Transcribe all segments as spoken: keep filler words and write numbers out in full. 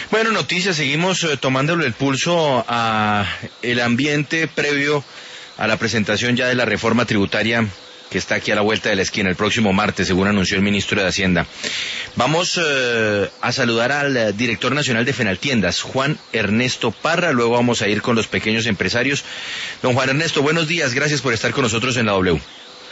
Bueno, noticias, seguimos eh, tomándole el pulso a el ambiente previo a la presentación ya de la reforma tributaria que está aquí a la vuelta de la esquina el próximo martes, según anunció el ministro de Hacienda. Vamos eh, a saludar al eh, director nacional de Fenaltiendas, Juan Ernesto Parra, luego vamos a ir con los pequeños empresarios. Don Juan Ernesto, buenos días, gracias por estar con nosotros en la W.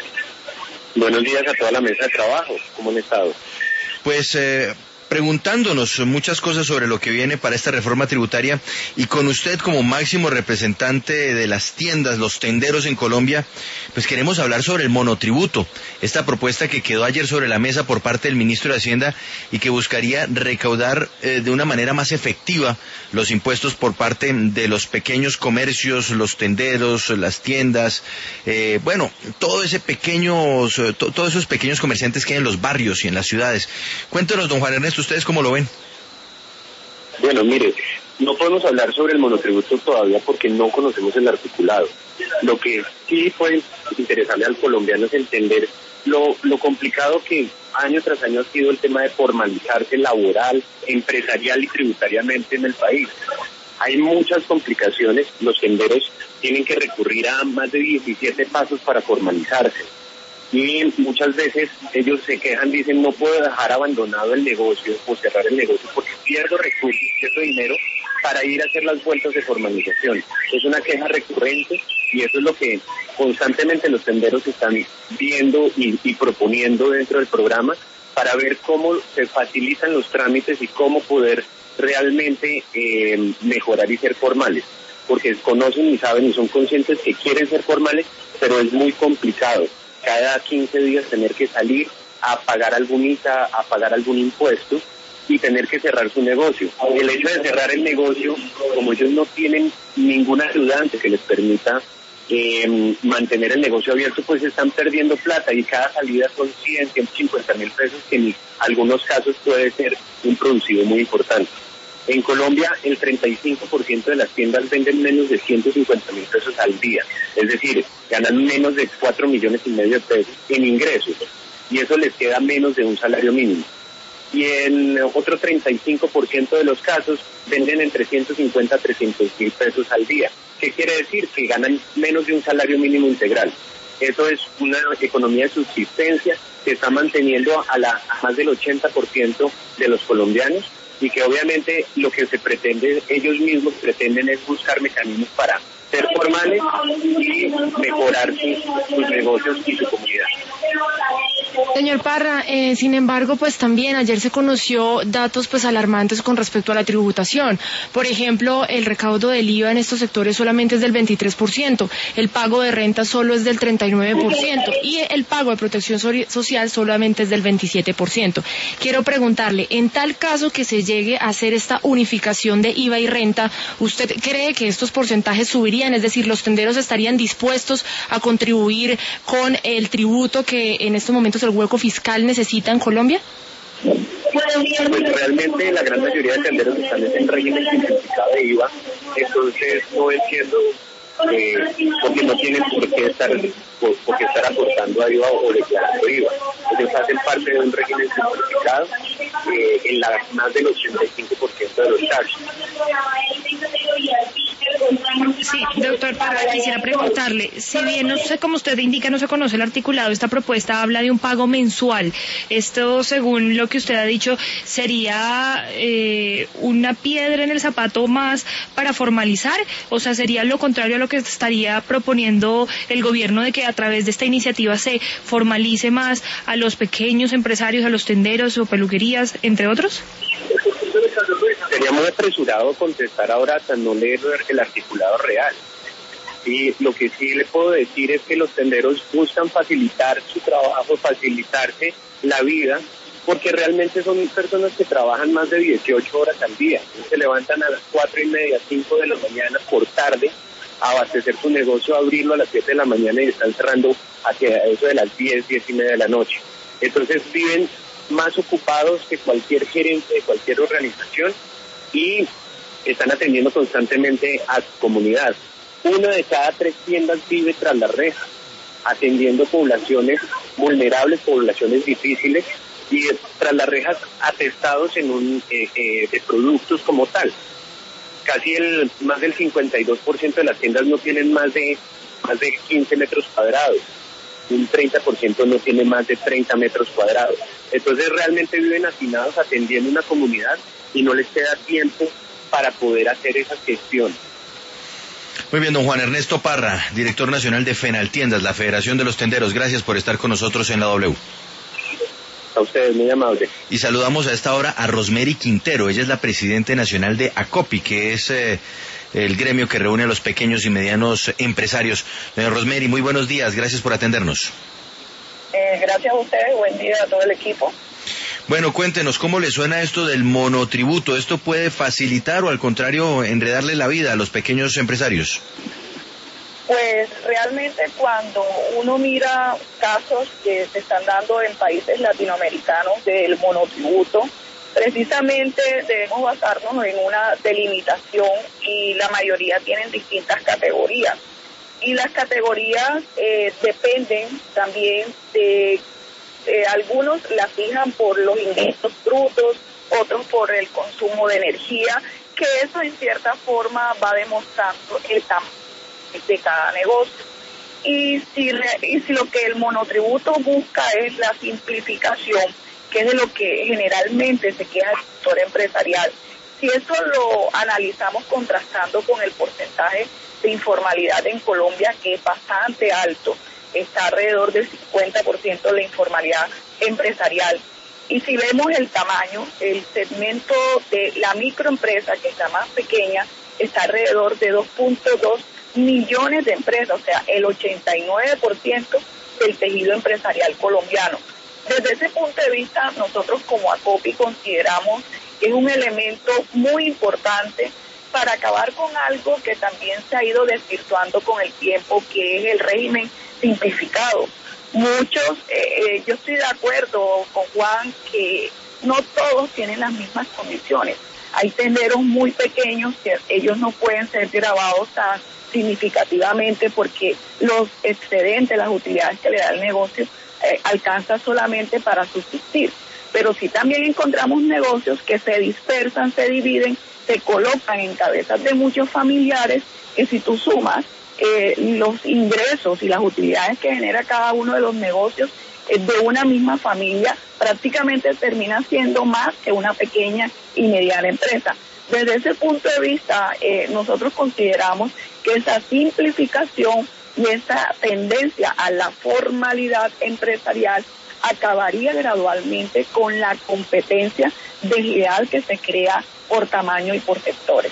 Buenos días a toda la mesa de trabajo, ¿cómo han estado? Pues eh, preguntándonos muchas cosas sobre lo que viene para esta reforma tributaria, y con usted como máximo representante de las tiendas, los tenderos en Colombia, pues queremos hablar sobre el monotributo, esta propuesta que quedó ayer sobre la mesa por parte del ministro de Hacienda y que buscaría recaudar eh, de una manera más efectiva los impuestos por parte de los pequeños comercios, los tenderos, las tiendas, eh, bueno, todo ese pequeños, to, todos esos pequeños comerciantes que hay en los barrios y en las ciudades. Cuéntenos, don Juan Ernesto, ¿ustedes cómo lo ven? Bueno, mire, no podemos hablar sobre el monotributo todavía porque no conocemos el articulado. Lo que sí puede interesarle al colombiano es entender lo, lo complicado que año tras año ha sido el tema de formalizarse laboral, empresarial y tributariamente en el país. Hay muchas complicaciones, los tenderos tienen que recurrir a más de diecisiete pasos para formalizarse. Y muchas veces ellos se quejan, dicen, no puedo dejar abandonado el negocio o cerrar el negocio porque pierdo recursos, pierdo dinero para ir a hacer las vueltas de formalización. Es una queja recurrente y eso es lo que constantemente los tenderos están viendo y, y proponiendo dentro del programa para ver cómo se facilitan los trámites y cómo poder realmente eh, mejorar y ser formales. Porque conocen y saben y son conscientes que quieren ser formales, pero es muy complicado. Cada quince días tener que salir a pagar algún I T A, a pagar algún impuesto y tener que cerrar su negocio. El hecho de cerrar el negocio, como ellos no tienen ningún ayudante que les permita eh, mantener el negocio abierto, pues están perdiendo plata y cada salida son cien, ciento cincuenta mil pesos, que en algunos casos puede ser un producido muy importante. En Colombia, el treinta y cinco por ciento de las tiendas venden menos de ciento cincuenta mil pesos al día. Es decir, ganan menos de cuatro millones y medio de pesos en ingresos. Y eso les queda menos de un salario mínimo. Y en otro treinta y cinco por ciento de los casos venden entre ciento cincuenta a trescientos mil pesos al día. ¿Qué quiere decir? Que ganan menos de un salario mínimo integral. Eso es una economía de subsistencia que está manteniendo a, la, a más del ochenta por ciento de los colombianos, y que obviamente lo que se pretende, ellos mismos pretenden es buscar mecanismos para ser formales y mejorar sus, sus negocios y su comunidad. Señor Parra, eh, sin embargo, pues también ayer se conoció datos pues alarmantes con respecto a la tributación. Por ejemplo, el recaudo del I V A en estos sectores solamente es del veintitrés por ciento, el pago de renta solo es del treinta y nueve por ciento y el pago de protección social solamente es del veintisiete por ciento. Quiero preguntarle, en tal caso que se llegue a hacer esta unificación de I V A y renta, ¿usted cree que estos porcentajes subirían? Es decir, ¿los tenderos estarían dispuestos a contribuir con el tributo que en estos momentos el hueco fiscal necesita en Colombia? Pues realmente la gran mayoría de tenderos están en régimen simplificado de I V A, entonces no entiendo eh, porque no tienen por qué estar por, por qué estar aportando a I V A o declarando I V A. Ellos hacen parte de un régimen simplificado eh, en la más del ochenta y cinco por ciento de los casos. Sí, doctor Parra, quisiera preguntarle, si bien no sé, como usted indica, no se conoce el articulado, esta propuesta habla de un pago mensual. Esto, según lo que usted ha dicho, sería eh, una piedra en el zapato más para formalizar, o sea, sería lo contrario a lo que estaría proponiendo el gobierno, de que a través de esta iniciativa se formalice más a los pequeños empresarios, a los tenderos o peluquerías, entre otros. Sería muy apresurado contestar ahora hasta no leer el articulado real. Y lo que sí le puedo decir es que los tenderos buscan facilitar su trabajo, facilitarse la vida, porque realmente son personas que trabajan más de dieciocho horas al día. Se levantan a las cuatro y media, cinco de la mañana por tarde, a abastecer su negocio, a abrirlo a las siete de la mañana y están cerrando hacia eso de las diez, diez y media de la noche. Entonces viven más ocupados que cualquier gerente de cualquier organización y están atendiendo constantemente a su comunidad. Una de cada tres tiendas vive tras la reja, atendiendo poblaciones vulnerables, poblaciones difíciles, y tras las rejas atestados en un eh, eh, de productos como tal. Casi el más del cincuenta y dos por ciento de las tiendas no tienen más de más de quince metros cuadrados, un treinta por ciento no tiene más de treinta metros cuadrados. Entonces realmente viven hacinados atendiendo una comunidad y no les queda tiempo para poder hacer esa gestión. Muy bien, don Juan Ernesto Parra, director nacional de Fenaltiendas, la Federación de los Tenderos. Gracias por estar con nosotros en la W. A ustedes, muy amables. Y saludamos a esta hora a Rosemary Quintero. Ella es la presidente nacional de ACOPI, que es eh, el gremio que reúne a los pequeños y medianos empresarios. Doña Rosemary, muy buenos días. Gracias por atendernos. Eh, gracias a ustedes. Buen día a todo el equipo. Bueno, cuéntenos, ¿cómo le suena esto del monotributo? ¿Esto puede facilitar o al contrario enredarle la vida a los pequeños empresarios? Pues realmente cuando uno mira casos que se están dando en países latinoamericanos del monotributo, precisamente debemos basarnos en una delimitación y la mayoría tienen distintas categorías. Y las categorías eh, dependen también de... Eh, algunos la fijan por los ingresos brutos, otros por el consumo de energía, que eso en cierta forma va demostrando el tamaño de cada negocio. Y si, re, y si lo que el monotributo busca es la simplificación, que es de lo que generalmente se queja el sector empresarial, si eso lo analizamos contrastando con el porcentaje de informalidad en Colombia, que es bastante alto, está alrededor del cincuenta por ciento de la informalidad empresarial. Y si vemos el tamaño, el segmento de la microempresa, que es la más pequeña, está alrededor de dos punto dos millones de empresas, o sea, el ochenta y nueve por ciento del tejido empresarial colombiano. Desde ese punto de vista, nosotros como ACOPI consideramos que es un elemento muy importante para acabar con algo que también se ha ido desvirtuando con el tiempo, que es el régimen simplificado. Muchos, eh, yo estoy de acuerdo con Juan que no todos tienen las mismas condiciones. Hay tenderos muy pequeños que ellos no pueden ser grabados tan significativamente porque los excedentes, las utilidades que le da el negocio, eh, alcanza solamente para subsistir. Pero sí también encontramos negocios que se dispersan, se dividen, se colocan en cabezas de muchos familiares, que si tú sumas eh, los ingresos y las utilidades que genera cada uno de los negocios eh, de una misma familia, prácticamente termina siendo más que una pequeña y mediana empresa. Desde ese punto de vista, eh, nosotros consideramos que esa simplificación y esa tendencia a la formalidad empresarial acabaría gradualmente con la competencia desleal que se crea por tamaño y por sectores.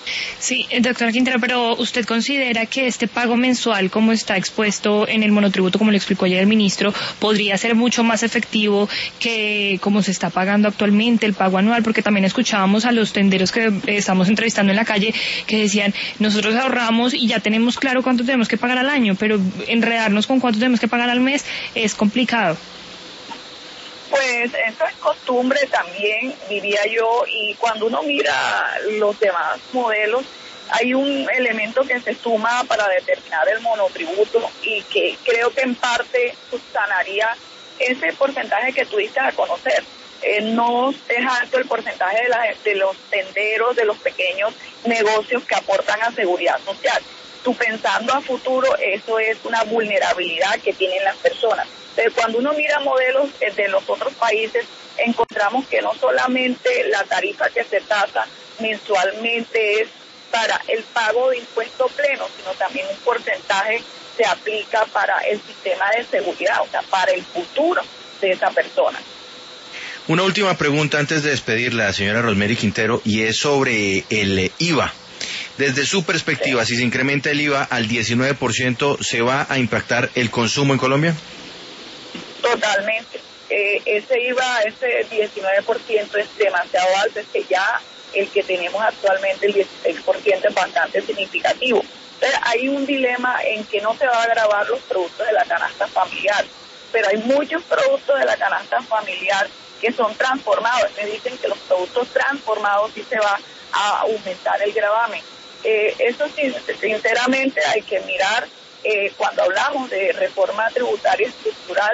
Sí, doctora Quintero, pero ¿usted considera que este pago mensual, como está expuesto en el monotributo, como le explicó ayer el ministro, podría ser mucho más efectivo que como se está pagando actualmente el pago anual? Porque también escuchábamos a los tenderos que estamos entrevistando en la calle que decían, nosotros ahorramos y ya tenemos claro cuánto tenemos que pagar al año, pero enredarnos con cuánto tenemos que pagar al mes es complicado. Pues eso es costumbre también, diría yo, y cuando uno mira los demás modelos, hay un elemento que se suma para determinar el monotributo y que creo que en parte subsanaría ese porcentaje que tú diste a conocer. Eh, no es alto el porcentaje de, la, de los tenderos, de los pequeños negocios que aportan a seguridad social. Tú pensando a futuro, eso es una vulnerabilidad que tienen las personas. Pero cuando uno mira modelos de los otros países, encontramos que no solamente la tarifa que se tasa mensualmente es para el pago de impuesto pleno, sino también un porcentaje se aplica para el sistema de seguridad, o sea, para el futuro de esa persona. Una última pregunta antes de despedirla, señora Rosemary Quintero, y es sobre el I V A. Desde su perspectiva, sí. Si se incrementa el I V A al diecinueve por ciento, ¿se va a impactar el consumo en Colombia? Totalmente. Eh, ese I V A, ese diecinueve por ciento es demasiado alto, es que ya el que tenemos actualmente, el dieciséis por ciento, es bastante significativo. Entonces, hay un dilema en que no se va a gravar los productos de la canasta familiar, pero hay muchos productos de la canasta familiar que son transformados. Me dicen que los productos transformados sí se va a aumentar el gravamen. Eh, eso sí, sinceramente hay que mirar, eh, cuando hablamos de reforma tributaria estructural,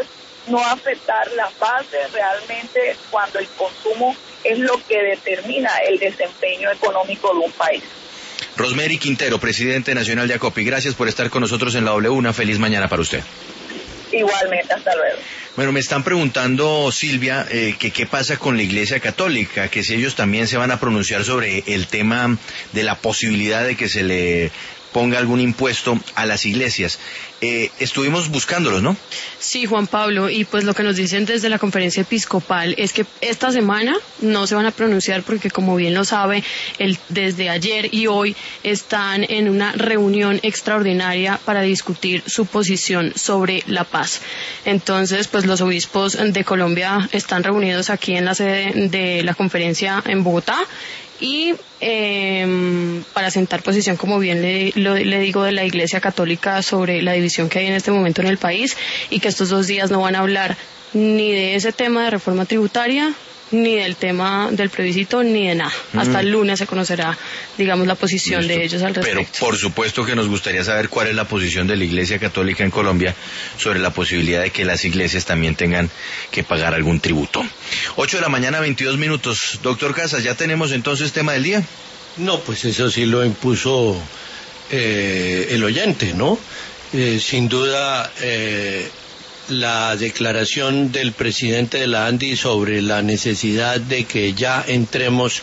no afectar las bases realmente cuando el consumo es lo que determina el desempeño económico de un país. Rosemary Quintero, presidente nacional de ACOPI, gracias por estar con nosotros en la W. Una feliz mañana para usted. Igualmente, hasta luego. Bueno, me están preguntando, Silvia, eh, que qué pasa con la Iglesia Católica, que si ellos también se van a pronunciar sobre el tema de la posibilidad de que se le ponga algún impuesto a las iglesias. Eh, estuvimos buscándolos, ¿no? Sí, Juan Pablo, y pues lo que nos dicen desde la conferencia episcopal es que esta semana no se van a pronunciar porque, como bien lo sabe, el, desde ayer y hoy están en una reunión extraordinaria para discutir su posición sobre la paz. Entonces, pues los obispos de Colombia están reunidos aquí en la sede de la conferencia en Bogotá y eh, para sentar posición, como bien le, lo, le digo, de la Iglesia Católica sobre la división que hay en este momento en el país, y que estos dos días no van a hablar ni de ese tema de reforma tributaria, ni del tema del plebiscito, ni de nada. Mm. Hasta el lunes se conocerá, digamos, la posición Listo. de ellos al respecto. Pero por supuesto que nos gustaría saber cuál es la posición de la Iglesia Católica en Colombia sobre la posibilidad de que las iglesias también tengan que pagar algún tributo. ocho de la mañana, veintidós minutos. Doctor Casas, ¿ya tenemos entonces tema del día? No, pues eso sí lo impuso eh, el oyente, ¿no? Eh, sin duda... Eh, la declaración del presidente de la ANDI sobre la necesidad de que ya entremos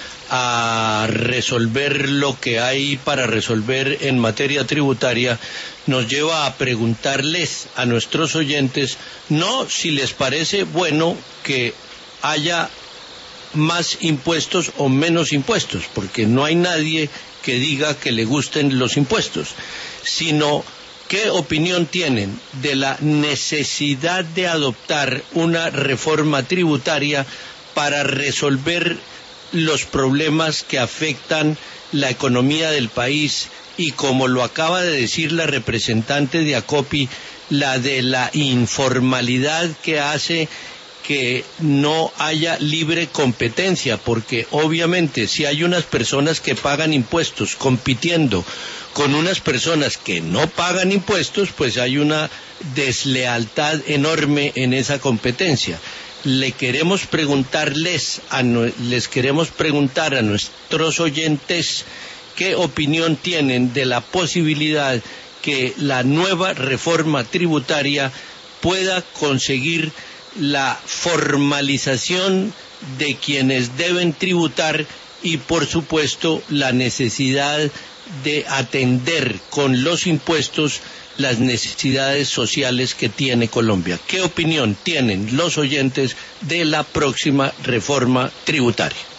a resolver lo que hay para resolver en materia tributaria nos lleva a preguntarles a nuestros oyentes no si les parece bueno que haya más impuestos o menos impuestos, porque no hay nadie que diga que le gusten los impuestos, sino ¿qué opinión tienen de la necesidad de adoptar una reforma tributaria para resolver los problemas que afectan la economía del país y, como lo acaba de decir la representante de ACOPI, la de la informalidad que hace que no haya libre competencia? Porque obviamente si hay unas personas que pagan impuestos compitiendo con unas personas que no pagan impuestos, pues hay una deslealtad enorme en esa competencia. Le queremos preguntarles, a, les queremos preguntar a nuestros oyentes qué opinión tienen de la posibilidad que la nueva reforma tributaria pueda conseguir la formalización de quienes deben tributar y, por supuesto, la necesidad de atender con los impuestos las necesidades sociales que tiene Colombia. ¿Qué opinión tienen los oyentes de la próxima reforma tributaria?